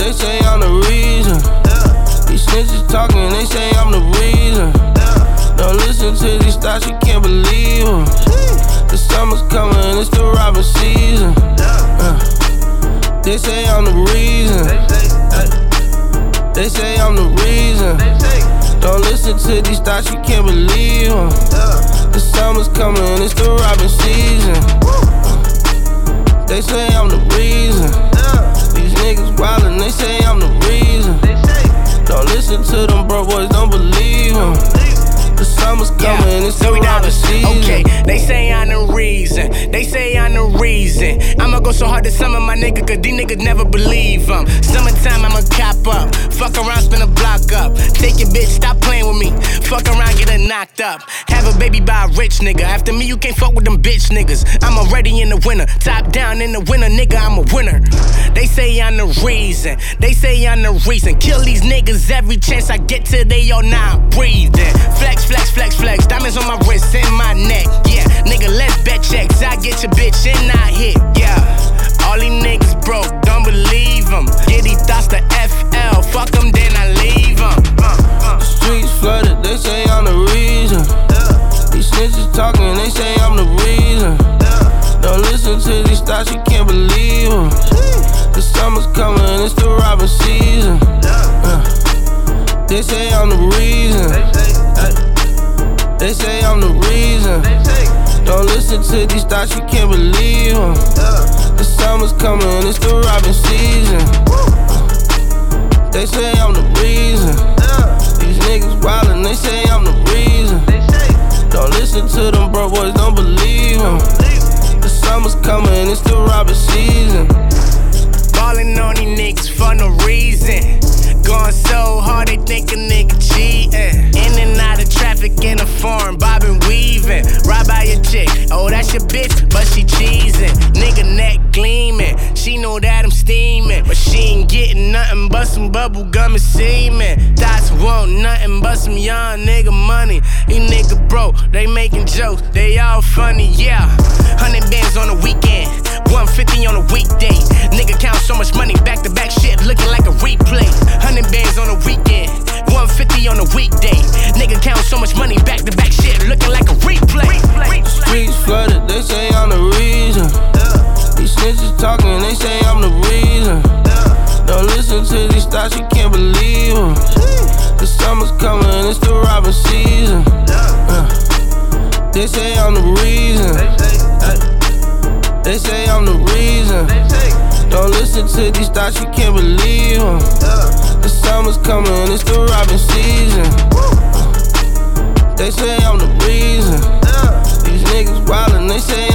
they say I'm the reason. These snitches talking, they say I'm the reason. Don't listen to these thoughts, you can't believe them. The summer's coming, it's the robbing season. They say I'm the reason. They say I'm the reason. Don't listen to these thoughts, you can't believe them. The summer's coming, it's the robbing season. They say I'm the reason. These niggas wildin', they say I'm the reason. Don't listen to them broke boys, don't believe them. The summer's coming, it's the robbing season. Okay, they say I'm the reason. They say I'm the reason. I'ma go so hard this summer, my nigga, cause these niggas never believe them. Summertime, I'ma cop up. Fuck around, spin a block up. Take your bitch, stop playing with me. Fuck around, get her knocked up. Have a baby by a rich nigga. After me, you can't fuck with them bitch niggas. I'm already in the winter. Top down in the winter, nigga, I'm a winner. They say I'm the reason. They say I'm the reason. Kill these niggas every chance I get till they all not breathing. Flex, flex, flex, flex. Diamonds on my wrist and my neck. Yeah, nigga, let's bet checks. I get your bitch and I hit. Yeah, all these niggas broke, don't believe them. Get these thoughts to FL. Fuck them, then I leave them. The streets flooded, they say I'm the reason. These snitches talking, they say I'm the reason. Don't listen to these thoughts, you can't believe them. The summer's coming, it's the robbing season. They say I'm the reason. They say I'm the reason. Don't listen to these thoughts, you can't believe them. The summer's coming, it's the robbing season. They say I'm the reason. These niggas wildin', they say I'm the reason. Don't listen to them broke boys, don't believe them. The summer's coming, it's the robbing season. Ballin' on these niggas for no reason. Going so hard, they think a nigga cheatin'. In and out of traffic in a foreign, bobbin' weaving. Ride by your chick, oh that's your bitch, but she cheesin'. Nigga neck gleamin', she know that I'm steamin'. But she ain't gettin' nothing but some bubble gum and semen. Thoughts want nothing but some young nigga money. These nigga broke, they making jokes, they all funny, yeah. 100 bands on the weekend, 150 on a weekday. Nigga count so much money, back to back shit looking like a replay. 100 bands on a weekend, 150 on a weekday. Nigga count so much money, back to back shit looking like a replay. Streets flooded, they say I'm the reason. These snitches talking, they say I'm the reason. Don't listen to these thoughts, you can't believe them. The summer's coming, it's the robbing season. They say I'm the reason. They say I'm the reason. Don't listen to these thoughts, you can't believe them. The summer's coming, it's the robbing season. They say I'm the reason. These niggas wildin', they say